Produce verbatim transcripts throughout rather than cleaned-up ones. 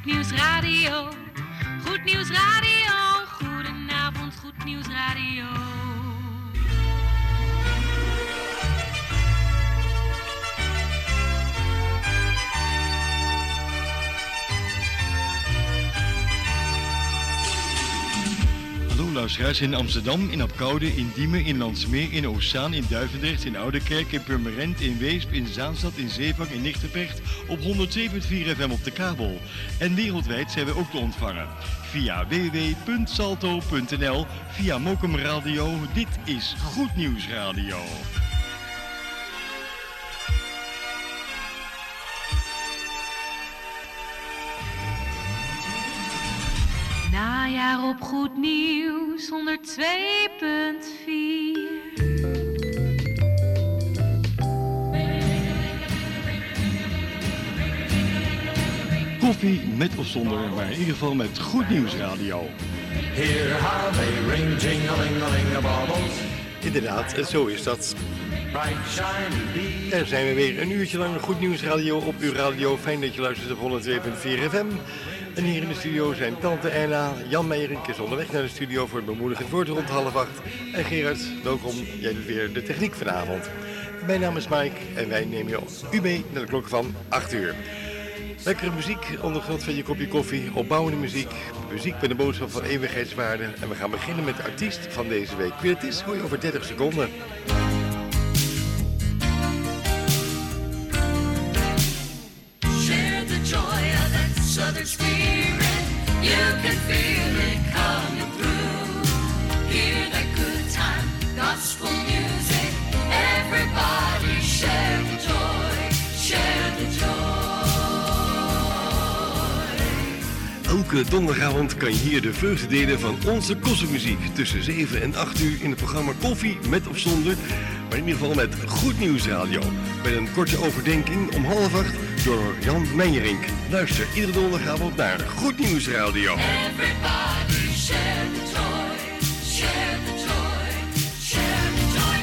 Nieuws Radio. Goed Nieuws Radio. Goedenavond, Goed Nieuws Radio. Hallo luisteraars in Amsterdam, in Apkoude, in Diemen, in Landsmeer, in Oostzaan, in Duivendrecht, in Oudekerk, in Purmerend, in Weesp, in Zaanstad, in Zeevang, in Nigtevecht op honderd zeven punt vier F M op de kabel. En wereldwijd zijn we ook te ontvangen via w w w punt salto punt n l, via Mokum Radio. Dit is Goed Nieuws Radio. Najaar op Goed Nieuws honderd twee punt vier. Koffie met of zonder, maar in ieder geval met Goed Nieuws Radio. Here how they ring, jing-a-ling-a-ling-a-bobbles. Inderdaad, zo is dat. Bright shiny bees. Daar zijn we weer een uurtje lang Goed Nieuws Radio op uw radio. Fijn dat je luistert op honderd twee punt vier F M. En hier in de studio zijn tante Erna, Jan Meijerink is onderweg naar de studio voor het bemoedigend woord rond half acht. En Gerard, welkom, jij doet weer de techniek vanavond. Mijn naam is Mike en wij nemen u mee naar de klok van acht uur. Lekkere muziek, onder genot van je kopje koffie, opbouwende muziek, muziek met een boodschap van eeuwigheidswaarde. En we gaan beginnen met de artiest van deze week. Wie het is, hoor je over dertig seconden. Share the joy of that southern spirit. You can feel it coming through. Hear that good time gospel music. Everybody share the joy, share the joy. Elke donderdagavond kan je hier de vreugde delen van onze kossenmuziek. Tussen zeven en acht uur in het programma Koffie met of zonder. Maar in ieder geval met Goed Nieuws Radio. Met een korte overdenking om half acht door Jan Meijerink. Luister iedere donderdagavond naar Goed Nieuws Radio. Everybody share the joy, share the joy, share the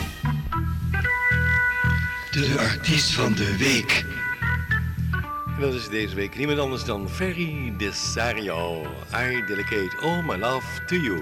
joy. De artiest van de week. En dat is deze week niemand anders dan Ferry Desario. I dedicate all my love to you.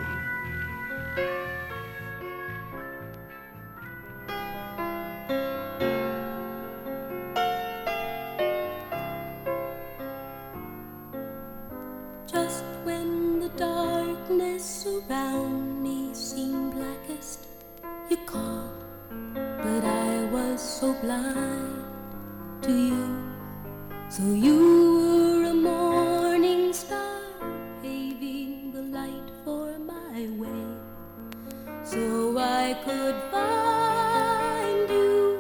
Just when the darkness around me seemed blackest, you called, but I was so blind to you. So you were a morning star, paving the light for my way, so I could find you.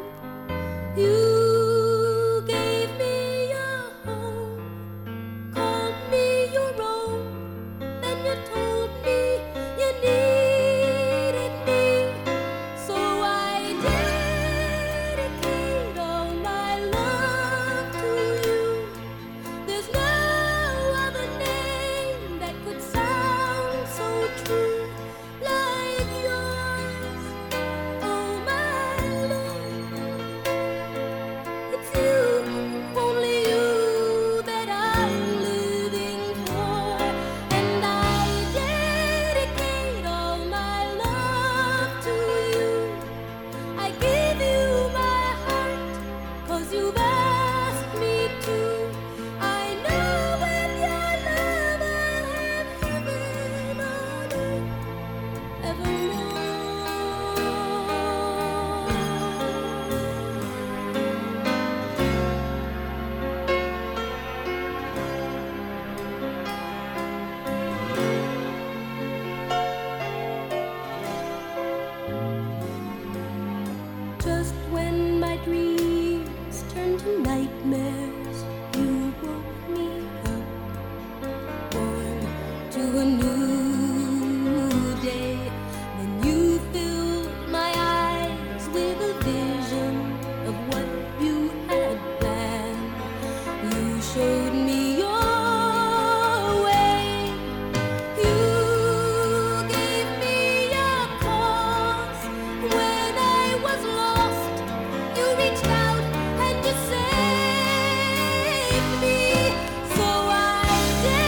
You gave me a home, called me your own, then you told me you needed me, so I dedicate all my love to you. There's no other name that could sound so true like yours. Oh my Lord, it's you, only you that I'm living for, and I dedicate all my love to you. I give you my heart, 'cause you've asked me to. I know with your love I'll have heaven on earth evermore. Just when my dreams turned to nightmares, you woke me up, born to a new day. Then you filled my eyes with a vision of what you had planned. You showed me your way. You gave me a cause when I was lost. You reached out and you saved me. So I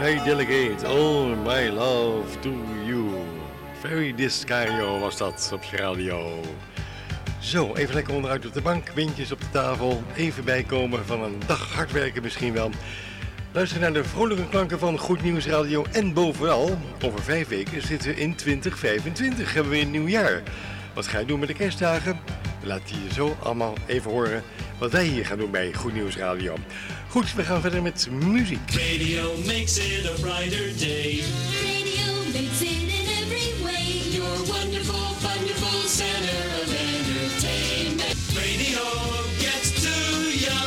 I delegate all my love to you. Very Discario was dat op je radio. Zo, even lekker onderuit op de bank, windjes op de tafel, even bijkomen van een dag hard werken misschien wel. Luister naar de vrolijke klanken van Goed Nieuws Radio en bovenal, over vijf weken zitten we in twintig vijfentwintig, hebben we een nieuw jaar. Wat ga je doen met de kerstdagen? Laat je zo allemaal even horen wat wij hier gaan doen bij Goed Nieuws Radio. Goed, we gaan verder met muziek. Radio makes it a brighter day. Radio makes it in every way. Your wonderful, wonderful center of entertainment. Radio gets to ya.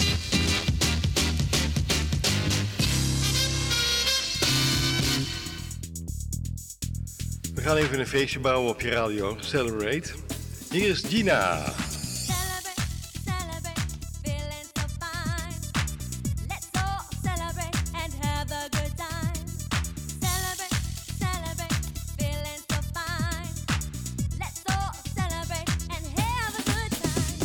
We gaan even een feestje bouwen op je radio. Celebrate. Hier is Gina. Celebrate, celebrate, feeling so fine. Let's all celebrate and have a good time. Celebrate, celebrate, feeling so fine. Let's all celebrate and have a good time.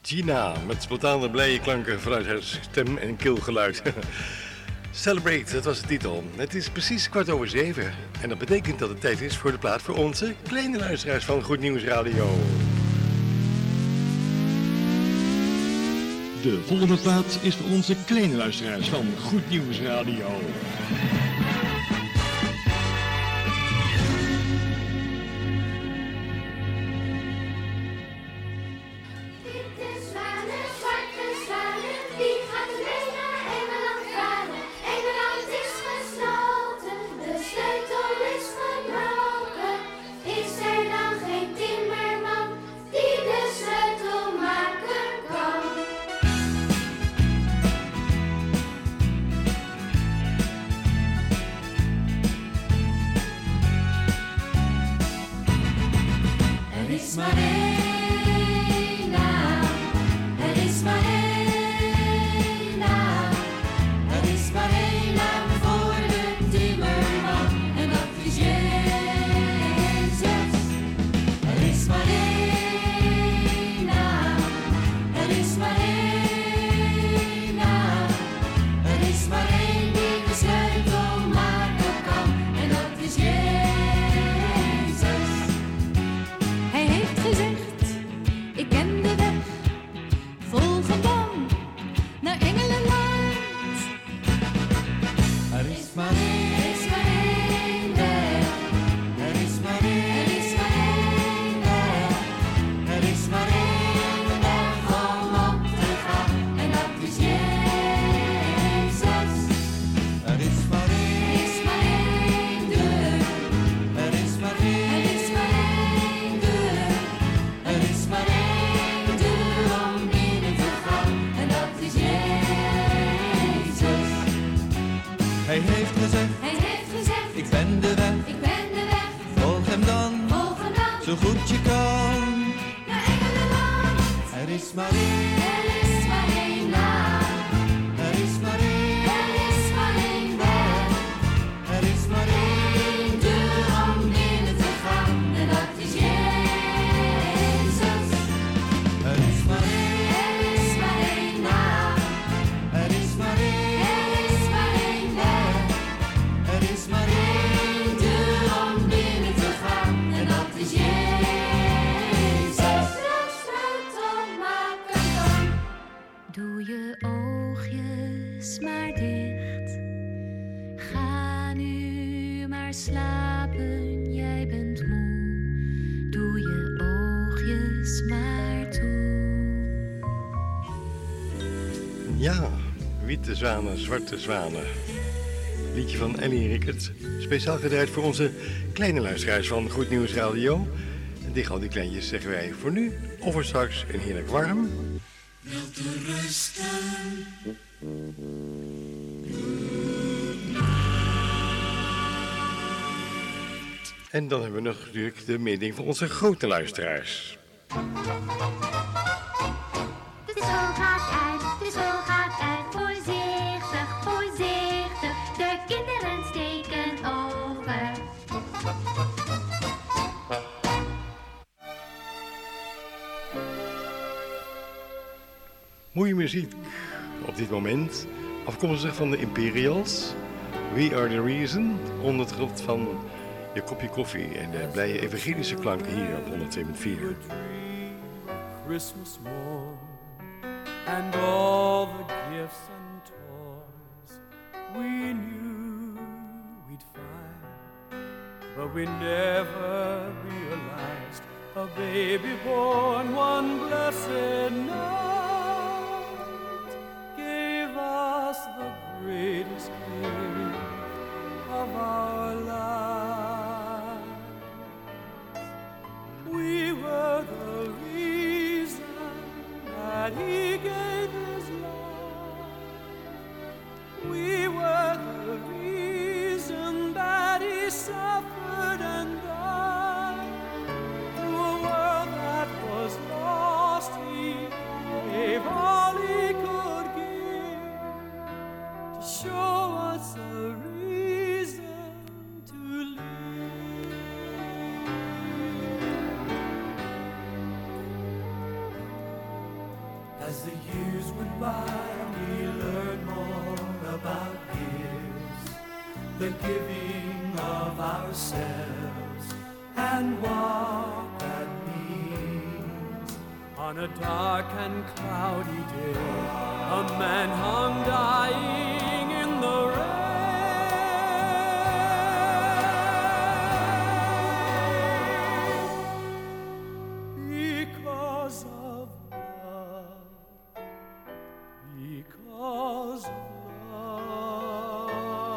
Gina, met spontane blije klanken vanuit haar stem- en keelgeluid. Celebrate, dat was de titel. Het is precies kwart over zeven. En dat betekent dat het tijd is voor de plaat voor onze kleine luisteraars van Goed Nieuws Radio. De volgende plaat is voor onze kleine luisteraars van Goed Nieuws Radio. Zwanen, zwarte zwanen. Liedje van Ellie Rickert. Speciaal gedraaid voor onze kleine luisteraars van Goed Nieuws Radio. En tegen al die kleintjes zeggen wij voor nu of voor straks een heerlijk warm. Wel te rusten. En dan hebben we nog natuurlijk de mening van onze grote luisteraars. De school gaat uit, de school gaat uit. Voorzichtig, voorzichtig, de kinderen steken over. Mooie muziek op dit moment, afkomstig van de Imperials. We Are The Reason, onder het genot van je kopje koffie en de blije evangelische klanken hier op honderdtwee komma vier. Christmas morn and all the gifts and toys we knew we'd find, but we never realized a baby born one blessed night gave us the greatest gift of our lives. We were the reason that he gave his life. We were the reason that he suffered and died. To a world that was lost, he As the years went by, we learned more about gifts, the giving of ourselves, and what that means. On a dark and cloudy day, a man hung dying in the rain. Because of love, because of love.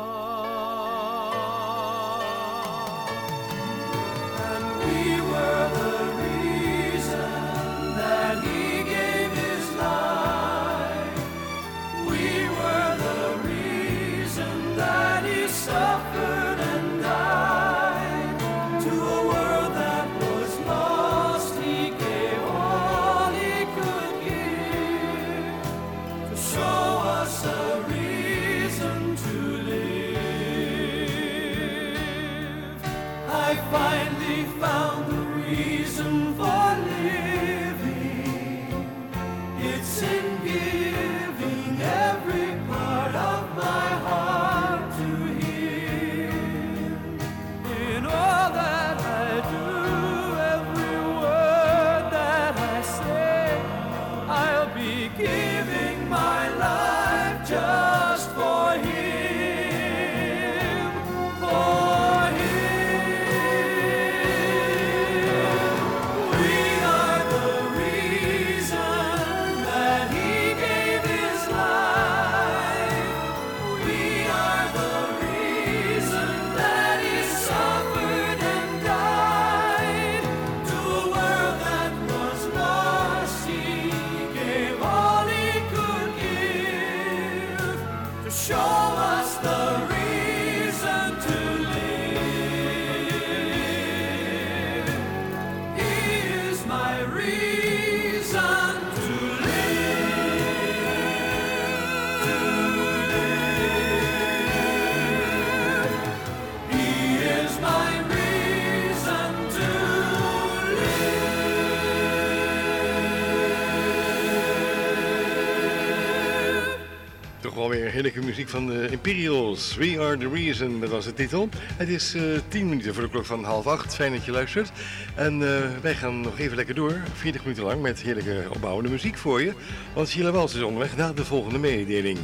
And we were the reason that he gave his life. We were the reason that he suffered and died. To a world that was lost, he gave all he could give, to show us a reason to live. I finally found the reason for living. It's in giving every part of my heart to him. In all that I do, every word that I say, I'll be giving my life just for him, for him. We are the reason that he gave his life. We are the reason that he suffered and died. To a world that was lost, he gave all he could give, to show us the reason to live. He is my reason to live, to live. He is my reason to live. Toch wel weer heerlijke muziek van de Imperials. We Are The Reason, dat was de titel. Het is uh, tien minuten voor de klok van half acht. Fijn dat je luistert. En uh, wij gaan nog even lekker door, veertig minuten lang, met heerlijke opbouwende muziek voor je. Want Sheila Wals is onderweg naar de volgende mededeling.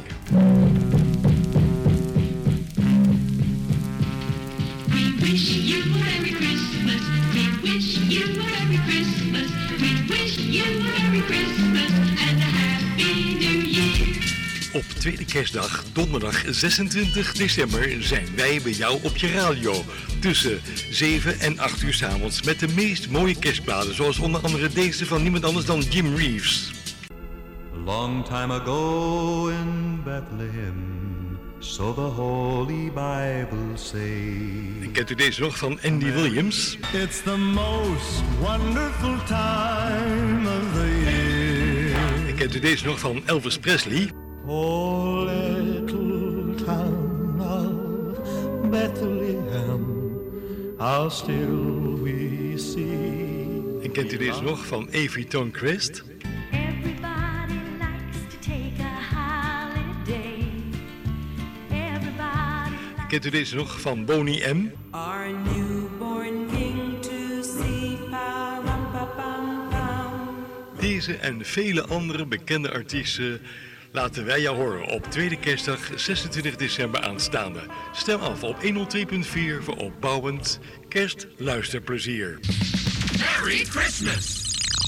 We wish you a Merry Christmas. We wish you a Merry Christmas. We wish you a Merry Christmas and a Happy New Year. Op tweede kerstdag, donderdag zesentwintig december, zijn wij bij jou op je radio. Tussen zeven en acht uur 's avonds met de meest mooie kerstplaten, zoals onder andere deze van niemand anders dan Jim Reeves. Long time ago in Bethlehem, so the Holy Bible say. En kent u deze nog van Andy Williams? It's the most wonderful time of the year. En kent u deze nog van Elvis Presley? Oh, little town of Bethlehem, how still we see. En kent u deze nog van Avi Tonquist? Everybody likes to take a holiday. Everybody En kent u deze nog van Boney M? Our newborn king to see, pa-ram-pa-pam-pam. Deze en vele andere bekende artiesten laten wij jou horen op tweede kerstdag zesentwintig december aanstaande. Stem af op honderdtwee punt vier voor opbouwend kerstluisterplezier. Merry Christmas!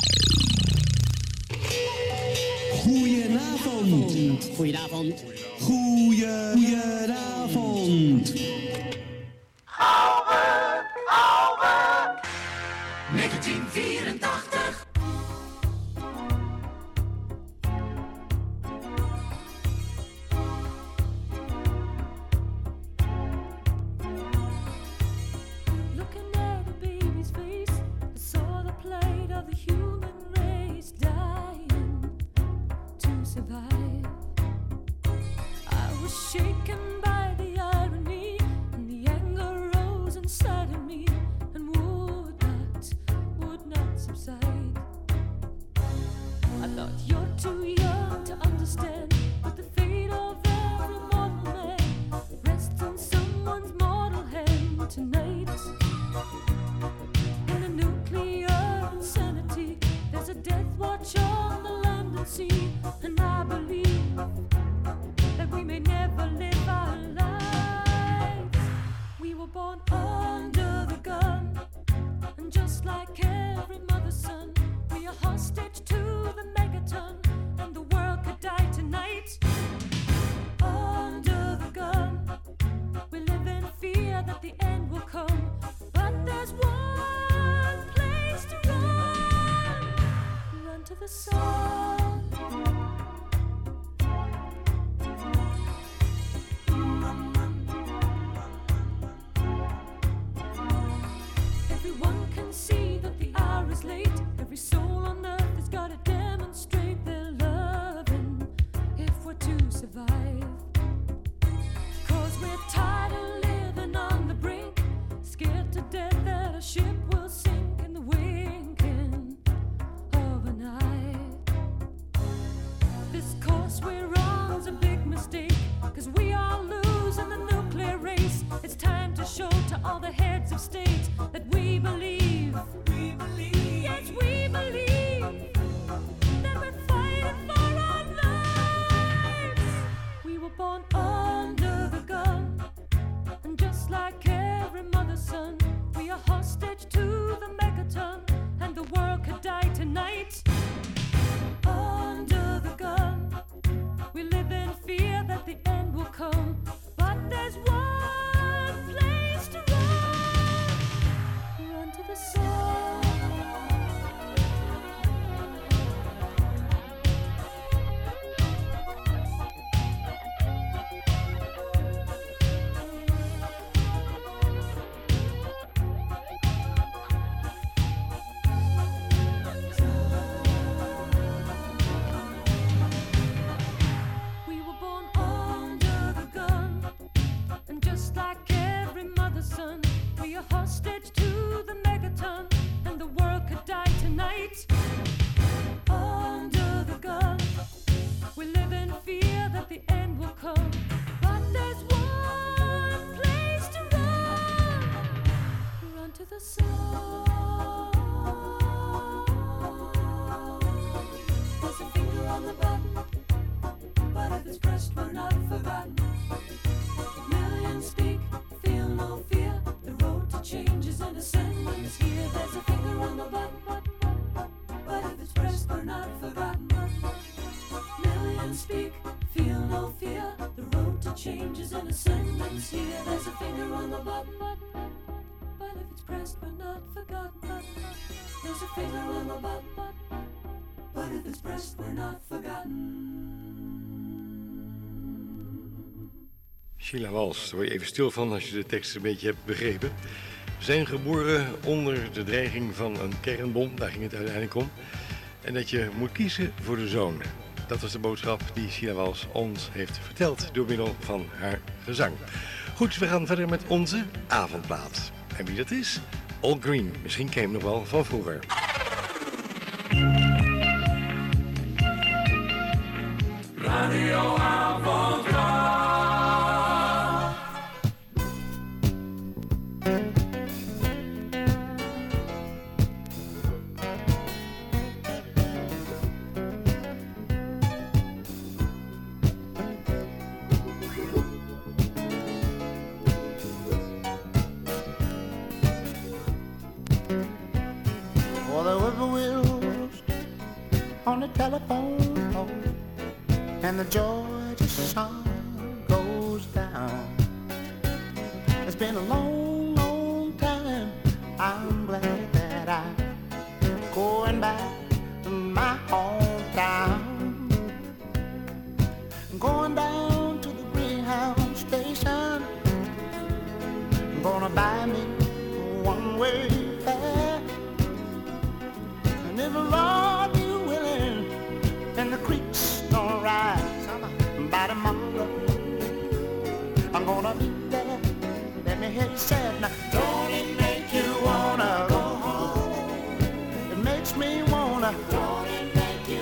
Goedenavond. Goedenavond. Goedenavond. Ouwe, ouwe. negentien vierentachtig. looking at a baby's face, I saw the plight of the human race dying to survive. I was shaken by the irony thought you're too young to understand, but the fate of every mortal man rests in someone's mortal hand tonight. In the nuclear insanity, there's a death watch on the land and sea, and I believe that we may never live our lives. We were born under the gun, and just like every mother's son, we are hostage to the megaton, and the world could die tonight. Under the gun, we live in fear that the end will come, but there's one place to run. Run to the sun. Everyone can see that the hour is late. Every soul on earth has got to demonstrate their loving if we're to survive. Cause we're tired of living on the brink, scared to death that a ship will sink in the winking of an eye. This course we're on's a big mistake, cause we all lose in the nuclear race. It's time to show to all the heads of state that we believe, we believe, yes we believe, that we're fighting for our lives. We were born under the gun, and just like every mother's son, we are hostage to the megaton, and the world could die tonight. Under the gun, we live in fear that the end will come, but there's one place to run. Run to the sun. We were born under the gun, and just like every mother's son, we are hostage to the megaton, and the world could die tonight. Under the gun, we live in fear that the end will come, but there's one place to run. Run to the sun. There's a finger on the button, but if it's pressed, we're not forgotten. Millions speak, feel no fear. The road to change is an ascendance here. There's a finger on the button, but if it's pressed, we're not forgotten. Millions speak, feel no fear. The road to change is an ascendance here. There's a finger on the button, but if it's pressed, we're not forgotten. There's a finger on the button, but if it's pressed, we're not forgotten. Sheila Wals, daar word je even stil van als je de tekst een beetje hebt begrepen. We zijn geboren onder de dreiging van een kernbom, daar ging het uiteindelijk om. En dat je moet kiezen voor de zoon. Dat was de boodschap die Sheila Wals ons heeft verteld door middel van haar gezang. Goed, we gaan verder met onze avondplaat. En wie dat is? All Green. Misschien ken je hem nog wel van vroeger. Radio Avondplaat. For the whippoorwills on the telephone pole, and the Georgia sun goes down. It's been a long, long time. I'm glad that I'm going back to my hometown. Going down to the Greyhound station. I'm gonna buy me a one-way fare. And if the Lord be willing, and the creeks don't rise by tomorrow, I'm gonna be there. Let me hear you say it now. Don't it make you wanna go home? It makes me wanna. Don't it make you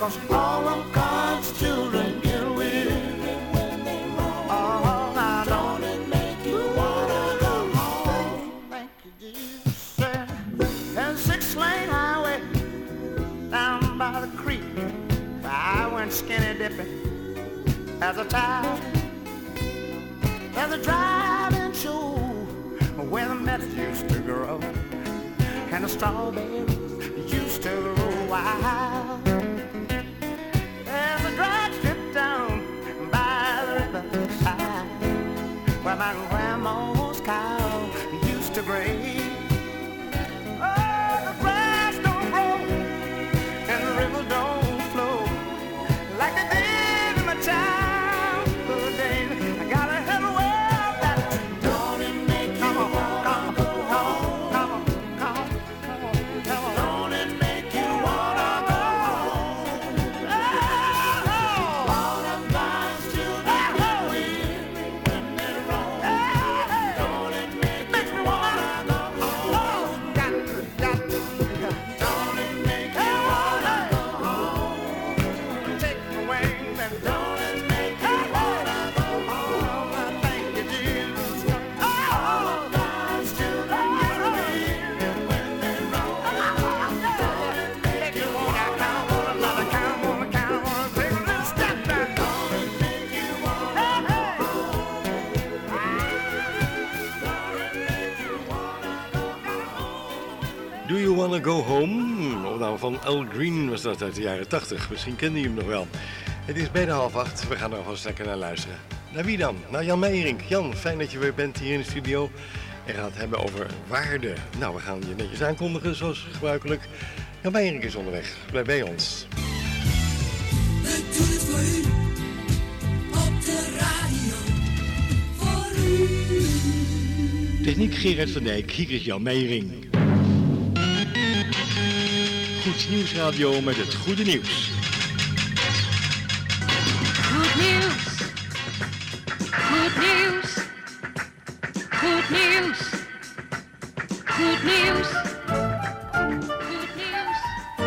'cause all of God's children get weary when they roam. Oh, now don't it make you wanna go home? Thank you, Jesus. There's a six-lane highway down by the creek where I went skinny dipping as a child. There's a drive-in show where the meadows used to grow and the strawberries used to grow wild. There's a dry strip down by the riverside where my grandma's cow used to graze. Oh, the grass don't grow and the river don't flow like they did in my childhood days. I gotta head where that don't it make you wanna go home? Come on, come on, come on, come on. Don't it make you wanna go home? Oh, all of God's children get weary when they roam. Don't it make you wanna go home? Got to, got to. Don't it make you wanna go home? Take my wings and don't it make you wanna go home? Thank you, Jesus. All of God's children get weary when they roam. Don't it make you wanna count, wanna love, count, wanna count, wanna take a little step back. Don't it make you wanna go home? Do You Wanna Go Home? Opname van Al Green was dat uit de jaren tachtig. Misschien kende je hem nog wel. Het is bijna half acht. We gaan er alvast lekker naar luisteren. Naar wie dan? Naar Jan Meijering. Jan, fijn dat je weer bent hier in de studio. En gaan het hebben over waarde. Nou, we gaan je netjes aankondigen zoals gebruikelijk. Jan Meijering is onderweg. Blijf bij ons. We doen het voor u, op de radio, voor u. Techniek Gerard van Dijk. Hier is Jan Meijering. Goed Nieuwsradio met het goede nieuws. Goed nieuws. Goed nieuws. Goed nieuws. Goed nieuws. Goed nieuws.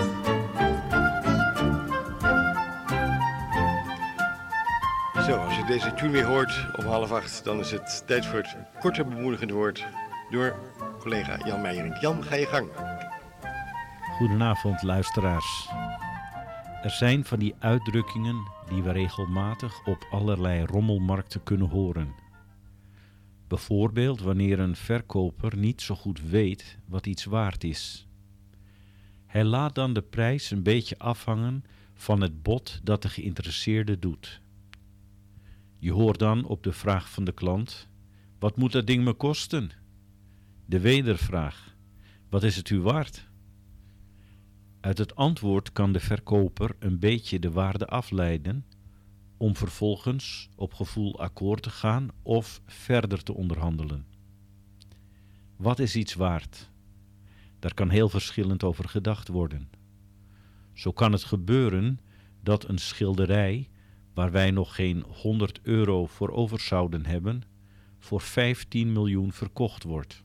Zo, als je deze tune weer hoort om half acht, dan is het tijd voor het korte bemoedigend woord door collega Jan Meijering. Jan, ga je gang. Goedenavond, luisteraars. Er zijn van die uitdrukkingen die we regelmatig op allerlei rommelmarkten kunnen horen. Bijvoorbeeld wanneer een verkoper niet zo goed weet wat iets waard is. Hij laat dan de prijs een beetje afhangen van het bod dat de geïnteresseerde doet. Je hoort dan op de vraag van de klant: wat moet dat ding me kosten? De wedervraag: wat is het u waard? Uit het antwoord kan de verkoper een beetje de waarde afleiden om vervolgens op gevoel akkoord te gaan of verder te onderhandelen. Wat is iets waard? Daar kan heel verschillend over gedacht worden. Zo kan het gebeuren dat een schilderij, waar wij nog geen honderd euro voor over zouden hebben, voor vijftien miljoen verkocht wordt.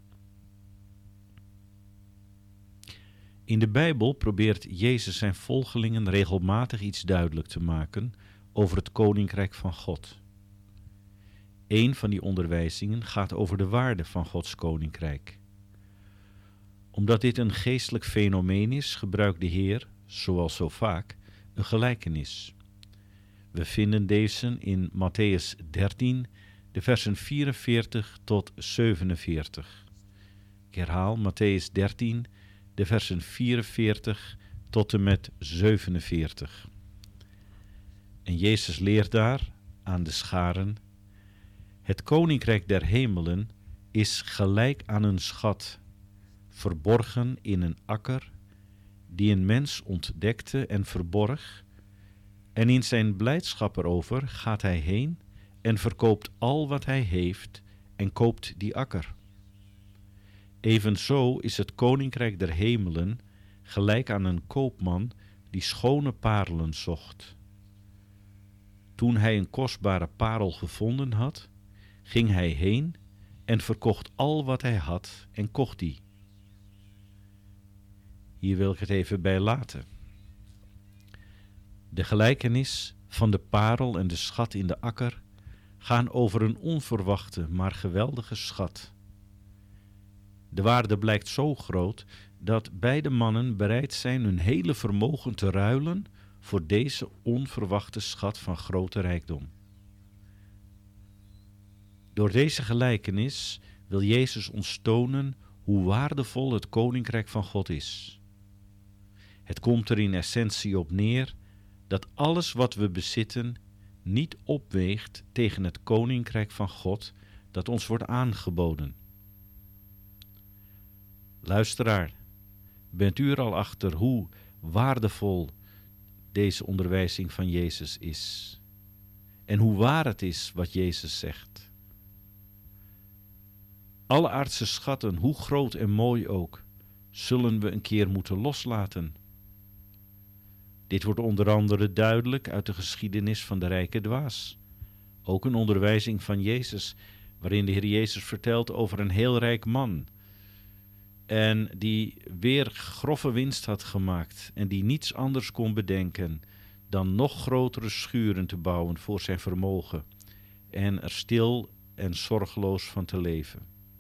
In de Bijbel probeert Jezus zijn volgelingen regelmatig iets duidelijk te maken over het Koninkrijk van God. Een van die onderwijzingen gaat over de waarde van Gods Koninkrijk. Omdat dit een geestelijk fenomeen is, gebruikt de Heer, zoals zo vaak, een gelijkenis. We vinden deze in Mattheüs dertien, de versen vierenveertig tot zevenenveertig. Ik herhaal Mattheüs dertien, de versen vierenveertig tot en met zevenenveertig. En Jezus leert daar aan de scharen: het koninkrijk der hemelen is gelijk aan een schat, verborgen in een akker, die een mens ontdekte en verborg, en in zijn blijdschap erover gaat hij heen en verkoopt al wat hij heeft en koopt die akker. Evenzo is het koninkrijk der hemelen gelijk aan een koopman die schone parelen zocht. Toen hij een kostbare parel gevonden had, ging hij heen en verkocht al wat hij had en kocht die. Hier wil ik het even bij laten. De gelijkenis van de parel en de schat in de akker gaan over een onverwachte, maar geweldige schat. De waarde blijkt zo groot dat beide mannen bereid zijn hun hele vermogen te ruilen voor deze onverwachte schat van grote rijkdom. Door deze gelijkenis wil Jezus ons tonen hoe waardevol het koninkrijk van God is. Het komt er in essentie op neer dat alles wat we bezitten niet opweegt tegen het koninkrijk van God dat ons wordt aangeboden. Luisteraar, bent u er al achter hoe waardevol deze onderwijzing van Jezus is? En hoe waar het is wat Jezus zegt? Alle aardse schatten, hoe groot en mooi ook, zullen we een keer moeten loslaten. Dit wordt onder andere duidelijk uit de geschiedenis van de rijke dwaas. Ook een onderwijzing van Jezus, waarin de Heer Jezus vertelt over een heel rijk man. En die weer grove winst had gemaakt en die niets anders kon bedenken dan nog grotere schuren te bouwen voor zijn vermogen en er stil en zorgeloos van te leven.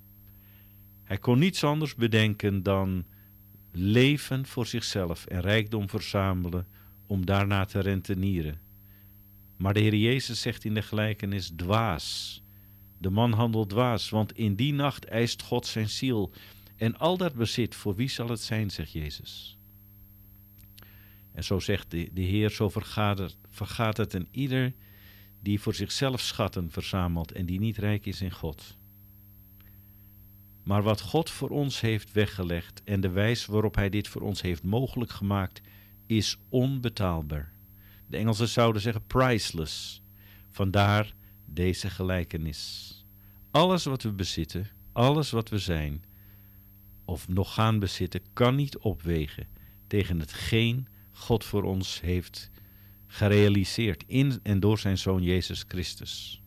Hij kon niets anders bedenken dan leven voor zichzelf en rijkdom verzamelen om daarna te rentenieren. Maar de Heer Jezus zegt in de gelijkenis dwaas. De man handelt dwaas, want in die nacht eist God zijn ziel. En al dat bezit, voor wie zal het zijn, zegt Jezus. En zo zegt de, de Heer, zo vergaat het, vergaat het een ieder die voor zichzelf schatten verzamelt en die niet rijk is in God. Maar wat God voor ons heeft weggelegd en de wijze waarop Hij dit voor ons heeft mogelijk gemaakt, is onbetaalbaar. De Engelsen zouden zeggen priceless. Vandaar deze gelijkenis. Alles wat we bezitten, alles wat we zijn, of nog gaan bezitten, kan niet opwegen tegen hetgeen God voor ons heeft gerealiseerd in en door zijn Zoon Jezus Christus.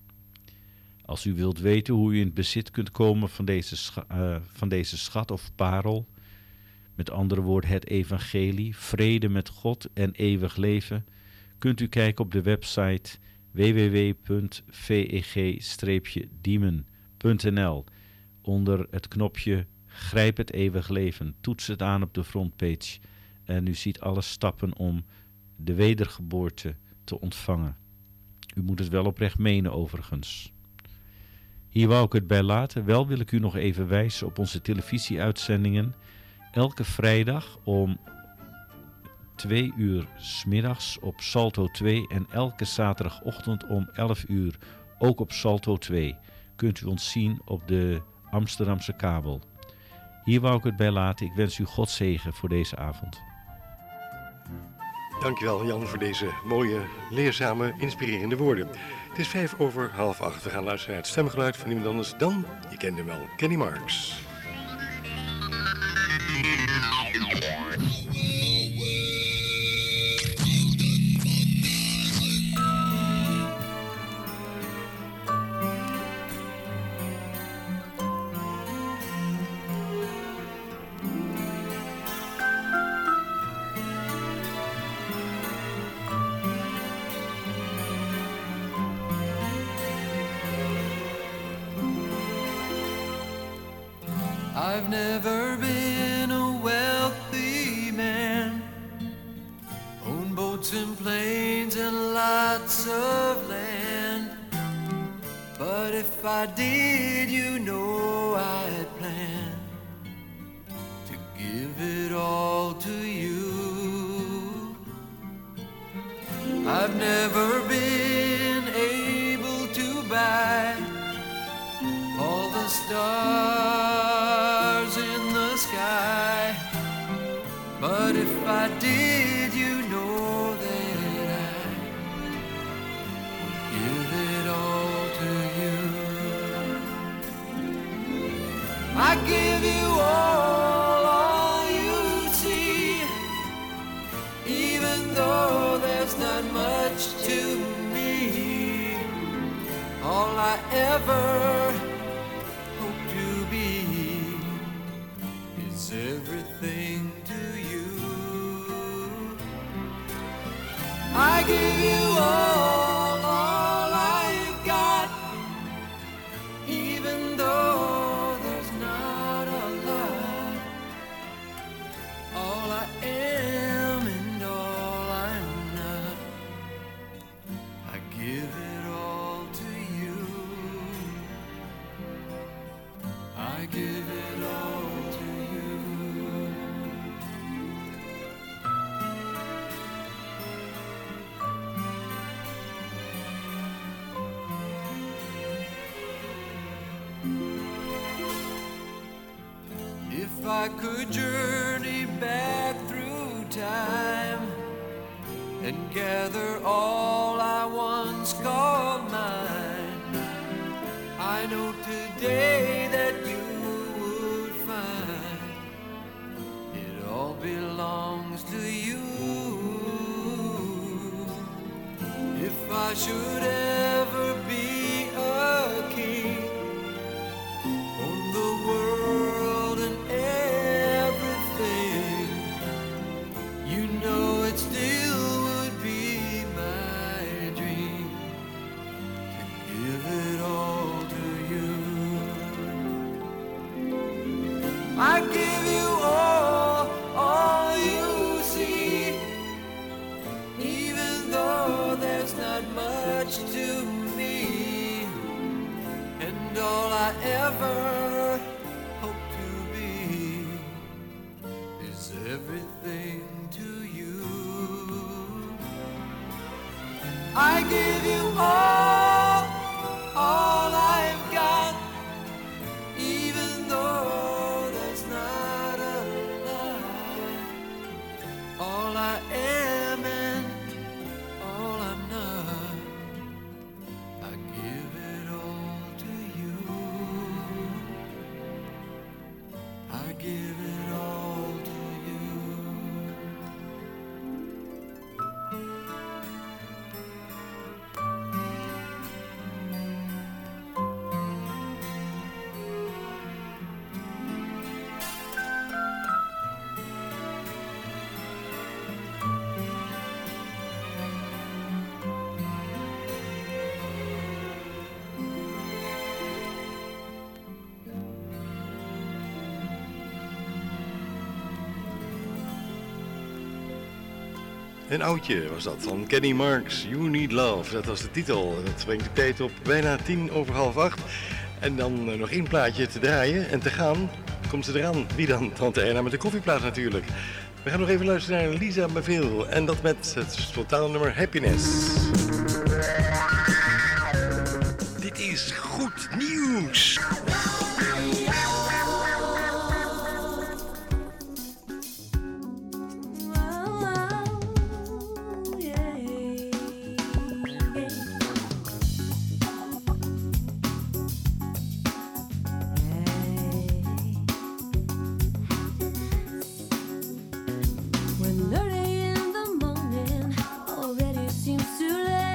Als u wilt weten hoe u in het bezit kunt komen van deze, scha- uh, van deze schat of parel, met andere woorden het evangelie, vrede met God en eeuwig leven, kunt u kijken op de website w w w punt v e g diemen punt n l onder het knopje Grijp het eeuwig leven. Toets het aan op de frontpage en u ziet alle stappen om de wedergeboorte te ontvangen. U moet het wel oprecht menen overigens. Hier wou ik het bij laten. Wel wil ik u nog even wijzen op onze televisieuitzendingen. Elke vrijdag om twee uur 's middags op Salto twee en elke zaterdagochtend om elf uur ook op Salto twee kunt u ons zien op de Amsterdamse kabel. Hier wou ik het bij laten. Ik wens u God zegen voor deze avond. Dankjewel Jan voor deze mooie, leerzame, inspirerende woorden. Het is vijf over half acht. We gaan luisteren naar het stemgeluid van iemand anders dan, je kent hem wel, Kenny Marks. I've never been a wealthy man, owned boats and planes and lots of land. But if I did, you know I'd plan to give it all to you. I've never been able to buy all the stars in the sky, but if I did, you know that I would give it all to you. I give you all, all you see, even though there's not much to me. All I ever everything to you. I give you all, all I've got, even though there's not a lot. All I am and all I'm not, I give it all to you. I give it all to you. If I could journey back through time and gather all I once called mine, I know today that you would find it all belongs to you. If I should ever be a king on the world and everything, you know it still would be my dream to give it all to you. I give you all, all you see, even though there's not much to me, and all I ever hope to be is everything to you. I give you all, all I've got, even though there's not a lot. All I am and all I'm not, I give it all to you. I give it all to you. Een oudje was dat, van Kenny Marks, You Need Love. Dat was de titel. En dat brengt de tijd op bijna tien over half acht. En dan uh, nog één plaatje te draaien en te gaan. Komt ze eraan. Wie dan? Tante Erna met de koffieplaat natuurlijk. We gaan nog even luisteren naar Lisa Beville. En dat met het spontane nummer Happiness. Dit is goed nieuws. When early in the morning already seems too late.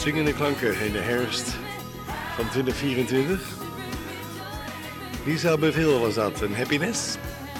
Zingende klanken in de herfst van twintig vierentwintig. Lisa Beveel was dat, een Happiness.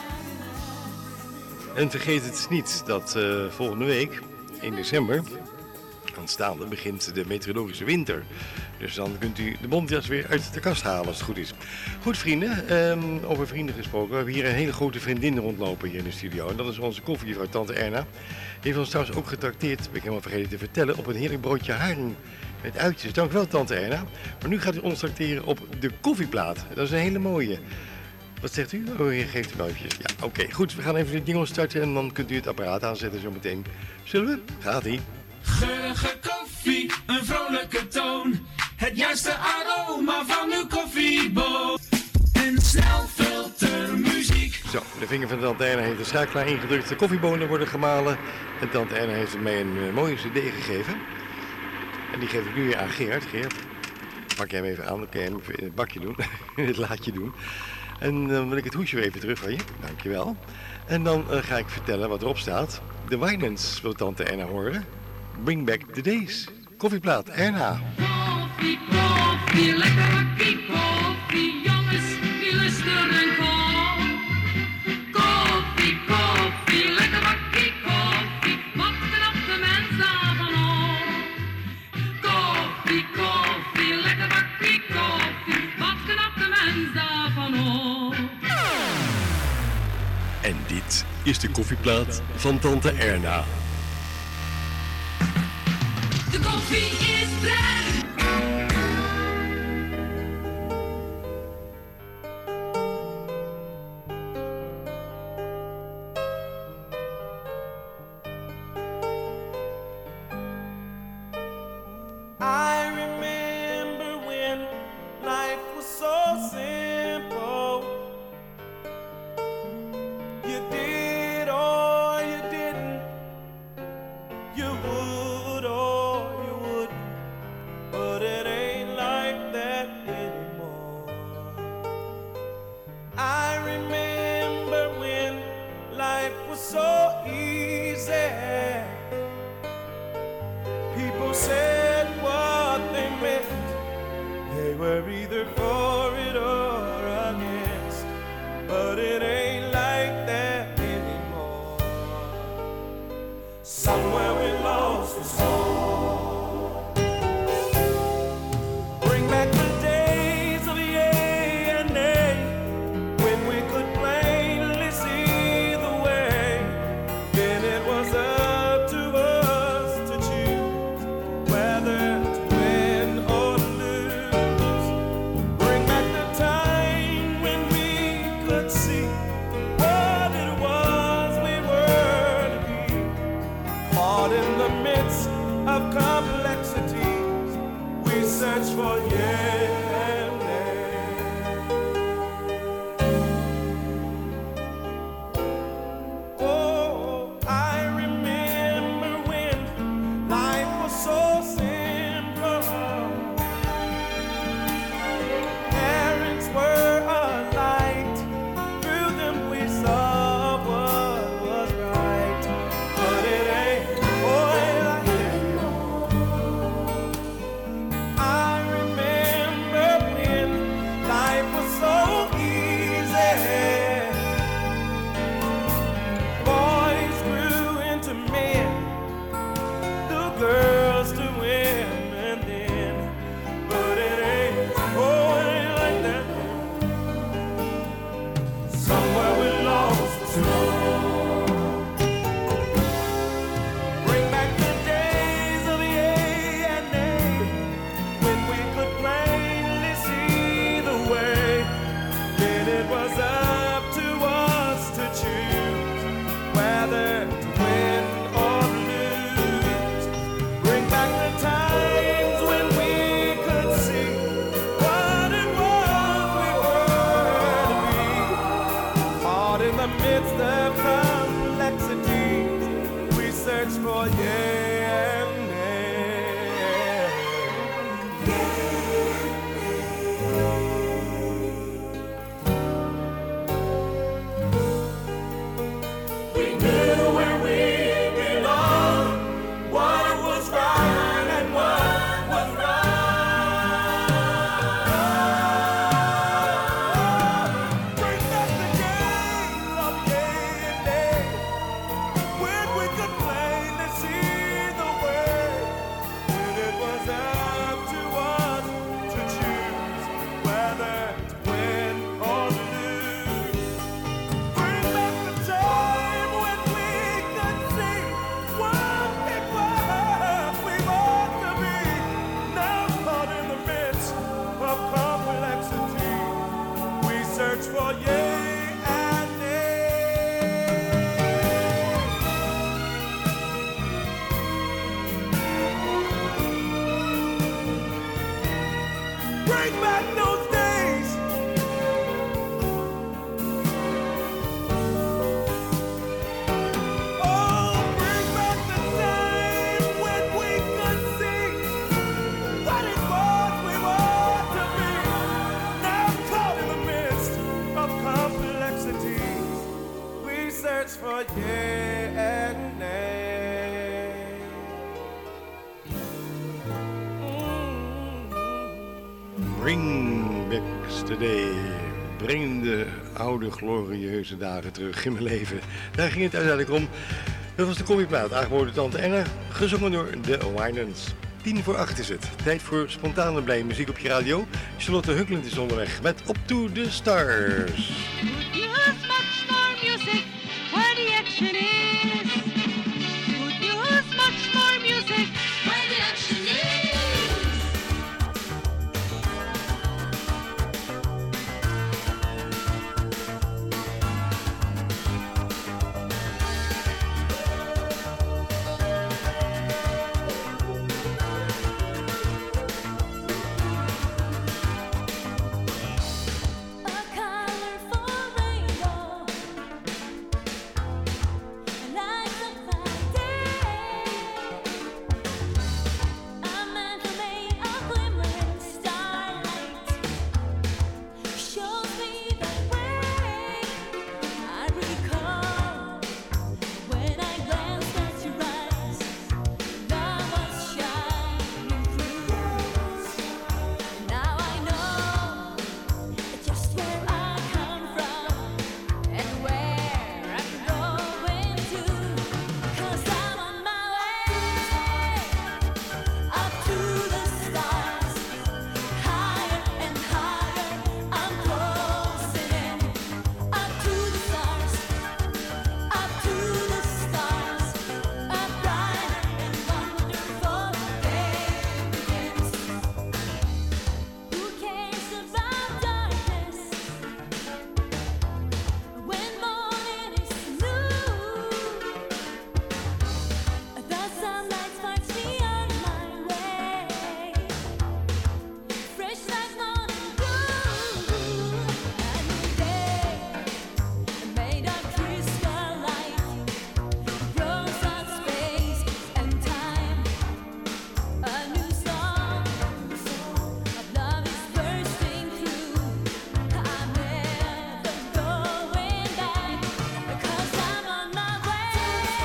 En vergeet het niet dat uh, volgende week, in december, aanstaande begint de meteorologische winter. Dus dan kunt u de bontjas weer uit de kast halen als het goed is. Goed vrienden, um, over vrienden gesproken. We hebben hier een hele grote vriendin rondlopen hier in de studio. En dat is onze koffievrouw Tante Erna. Die heeft ons trouwens ook getrakteerd, ben ik helemaal vergeten te vertellen, op een heerlijk broodje haring met uitjes. Dank u wel, Tante Erna. Maar nu gaat u ons tracteren op de koffieplaat. Dat is een hele mooie. Wat zegt u? Oh, je geeft u wel eventjes. Ja, oké. Okay, goed, we gaan even de jingle starten en dan kunt u het apparaat aanzetten zometeen. Zullen we? Gaat-ie. Geurige koffie, een vrolijke toon. Het juiste aroma van uw koffieboon. En snel filtermuziek. Zo, de vinger van Tante Erna heeft de schakelaar ingedrukt. De koffiebonen worden gemalen. En Tante Erna heeft mij een uh, mooie cd gegeven. En die geef ik nu weer aan Geert. Geert, pak jij hem even aan. Dan kan je hem even in het bakje doen. In het laadje doen. En dan wil ik het hoesje weer even terug van je. Dankjewel. En dan uh, ga ik vertellen wat erop staat. De Winans wil Tante Erna horen. Bring back the days. Koffieplaat, Erna. Koffie, koffie, lekker bakkie koffie. Jongens, die lusten en kom. Koffie, koffie, lekker bakkie koffie. Wat knapt de mens daarvan op? Koffie, koffie, lekker bakkie koffie. Wat knapt de mens daarvan op? En dit is de koffieplaat van Tante Erna. De koffie is blij. I remember when life was so simple. You did or you didn't. You would or you wouldn't. But it ain't like that anymore. I remember when life was so easy. People said what they meant. They were either for it or against. But it ain't like that anymore. Somewhere we lost the soul. Bring back the days of yea and nay, when we could plainly see the way. Then it was up to us to choose whether to win or lose. Bring back the time when we could see search for yea and nay. Bring back those days. Oh, bring back the time when we could see what it was we were to be. Now caught in the midst of complexities, we search for yea and nay. Bring back the day. Breng de oude glorieuze dagen terug in mijn leven. Daar ging het uiteindelijk om. Dat was de commieplaat, aangeboden door Tante Enna, gezongen door de Winans. Tien voor acht is het. Tijd voor spontane blij muziek op je radio. Charlotte Huckland is onderweg met Up to the Stars. Could use much more music where the action is. Could use much more music where the action is. A colorful rainbow lights up my day. A mantle made of glimmering starlight shows me the way. I recall when I glanced at your eyes, love was shining through. Now I know just where I come from and where I'm going to, 'cause I'm on my way up to the stars, higher and higher. I'm closing in, up to the stars, up to the stars. A brighter and wonderful day begins. Who cares about darkness when morning is new? The sunlight sparks me on my way, fresh like morning dew. A new day made of crystal light grows on space and time. A new song of love is bursting through. I'm never going back, 'cause I'm on my way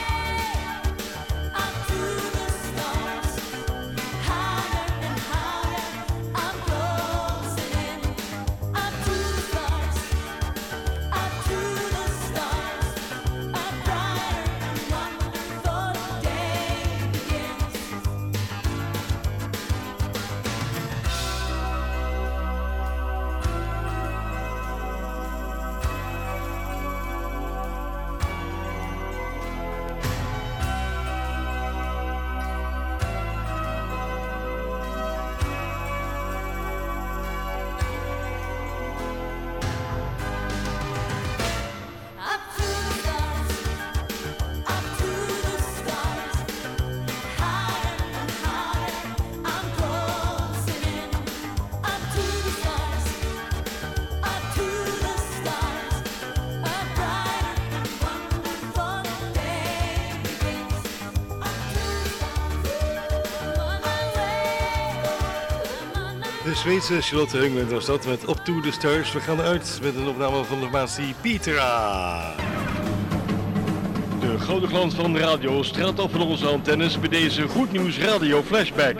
up to the stars, higher and higher. I'm closing in, up to the stars, up to the stars. A brighter and wonderful day begins. Up to the stars, up to the stars, higher and higher. I'm closing in, up to the stars, up to the stars. A brighter and wonderful day begins. Up to the stars, I'm on my way, I'm on my way. De Zweedse Charlotte Huckland was dat met Up to the Stars. We gaan eruit met een opname van de formatie Petra. De grote glans van de radio straalt af van onze antennes bij deze Goed Nieuws Radio Flashback.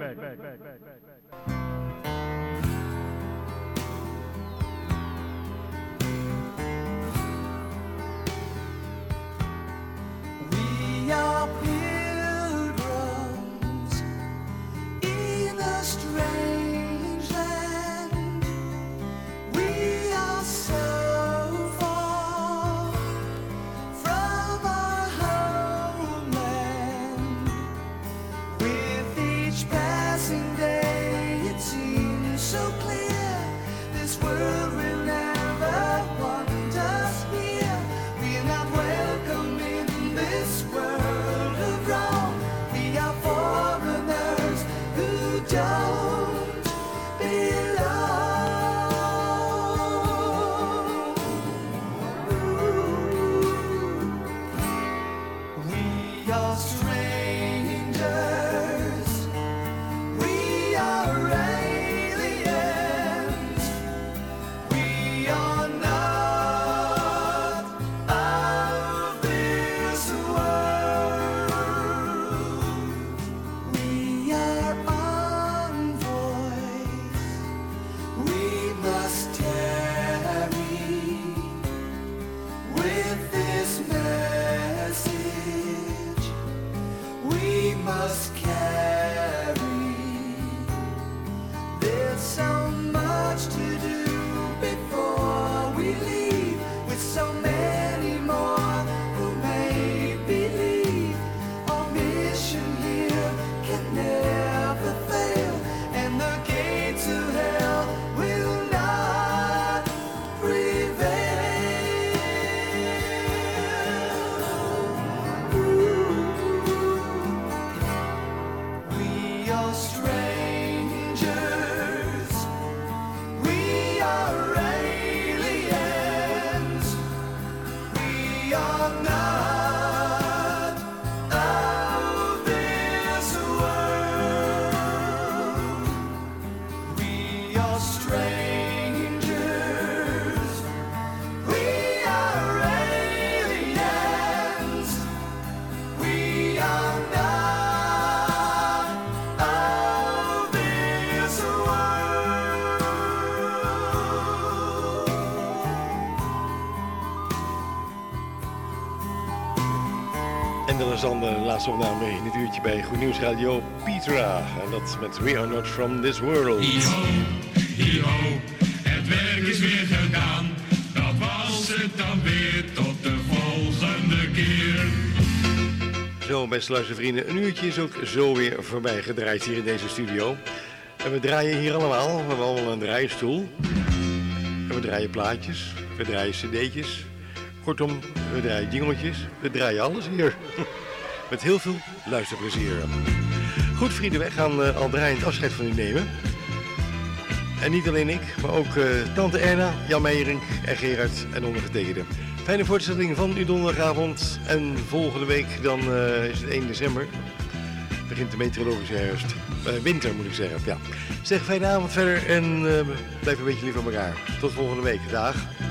We are pilgrims in a strange land. We are so far from our homeland. With each passing day, it seems so clear this world will never Wendel en Sander, de laatste opname in het uurtje bij Goed Nieuws Radio Petra. En dat met We Are Not From This World. Hi-ho, hi-ho, het werk is weer gedaan. Dat was het dan weer, tot de volgende keer. Zo, beste luistervrienden, een uurtje is ook zo weer voorbij gedraaid hier in deze studio. En we draaien hier allemaal, we hebben allemaal een draaistoel. En we draaien plaatjes, we draaien cd'tjes. Kortom, we draaien jingeltjes, we draaien alles hier. Met heel veel luisterplezier. Goed vrienden, wij gaan uh, al draaiend afscheid van u nemen. En niet alleen ik, maar ook uh, tante Erna, Jan Meijerink en Gerard en ondergetekende. Fijne voortzetting van uw donderdagavond. En volgende week dan uh, is het één december. Begint de meteorologische herfst. Uh, winter moet ik zeggen, ja. Zeg, fijne avond verder en uh, blijf een beetje lief van elkaar. Tot volgende week. Dag.